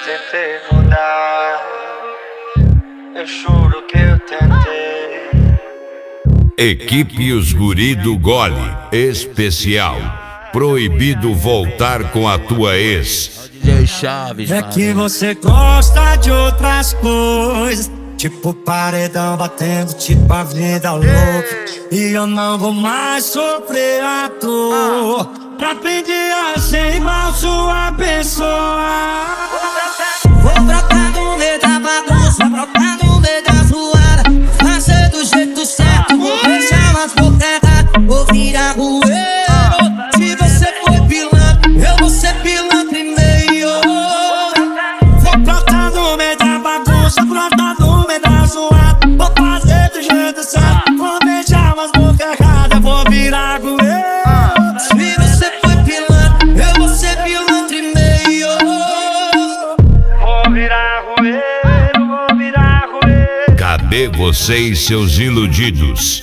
tentei mudar, eu juro que eu tentei. Equipe Os Guri do Gole Especial. Proibido voltar com a tua ex. É que você gosta de outras coisas, tipo paredão batendo, tipo a vida louca. E eu não vou mais sofrer à toa pra pedir a ser igual sua pessoa. Vou brotar no meio da bagunça, brotar no meio da zoada, fazer do jeito certo, vou deixar as bocas erradas, vou virar rueiro. Se você for pilantra, eu vou ser pilantra e meio. Vou brotar no meio da bagunça, brotar no meio da zoada, vou fazer do jeito certo, vou deixar as bocas erradas, vou virar rueiro. Se você for pilantra, eu vou ser pilantra e meio. Vou virar rueiro, vou virar rueiro. Cadê você e seus iludidos?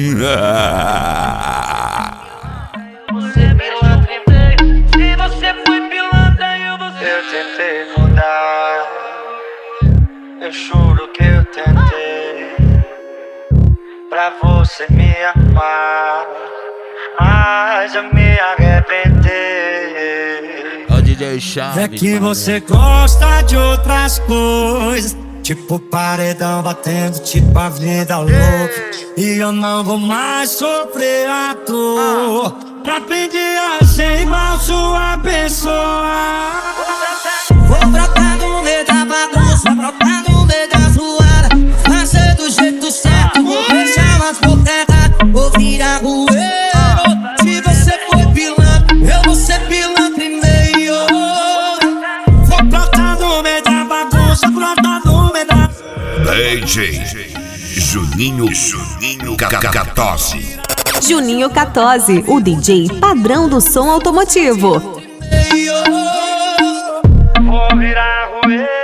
Você pilantra e meio. Se você foi pilantra, eu tentei mudar, eu juro que eu tentei, pra você me amar, mas eu me arrependi. É que você gosta de outras coisas, tipo paredão batendo, tipo a vida louca. E eu não vou mais sofrer à toa pra pedir a ser igual sua pessoa. Vou brotar no meio da bagunça, brotar no meio da zoada, fazer do jeito certo, vou deixar as bocas erradas, vou virar rueiro. Se você for pilantra, eu vou ser pilantra e meio. Vou brotar no meio da bagunça, brotar no meio da... DJ Juninho Catose. Juninho Catose, o DJ padrão do som automotivo. Vou virar rueiro.